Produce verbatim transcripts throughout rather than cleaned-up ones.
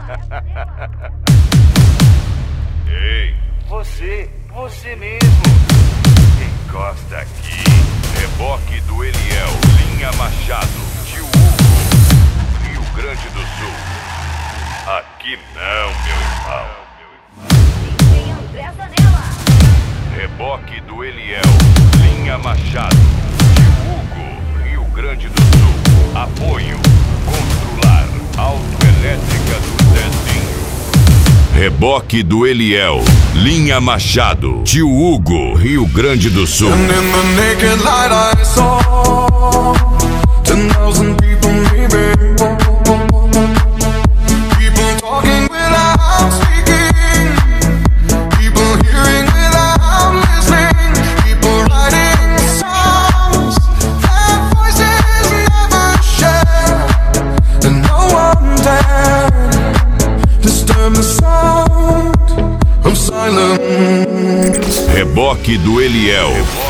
Ei, você, você mesmo. Encosta aqui. Reboque do Eliel, linha Machado, tio Hugo, Rio Grande do Sul. Aqui não, meu irmão. André Zanella. Reboque do Eliel, linha Machado, tio Hugo, Rio Grande do Sul. Apoio, Constrular, autoelétrica do Zezinho. Reboque do Eliel, linha Machado, tio Hugo, Rio Grande do Sul. And in the naked light I saw ten thousand people maybe. People talking without speaking. People hearing without listening. People writing songs that voices never share. And no one dared disturb the sound of silence. Reboque do Eliel.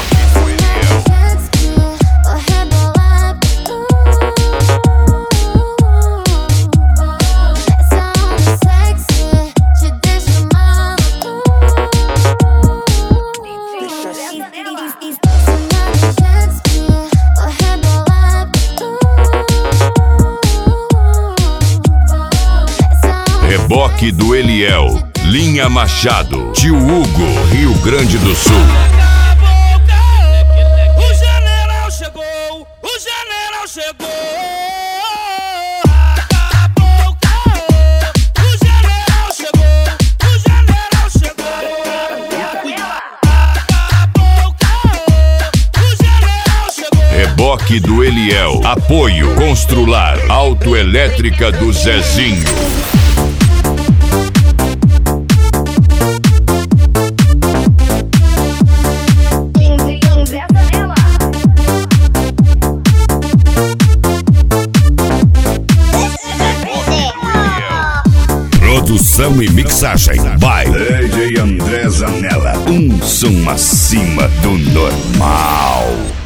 Reboque do Eliel, linha Machado, tio Hugo, Rio Grande do Sul. O general chegou, o general chegou. Acabou o caô, o general chegou, o general chegou. Acabou o caô, o general chegou. Reboque do Eliel, apoio, Constrular, autoelétrica do Zezinho. Produção e mixagem by D J André Zanella. Um som acima do normal.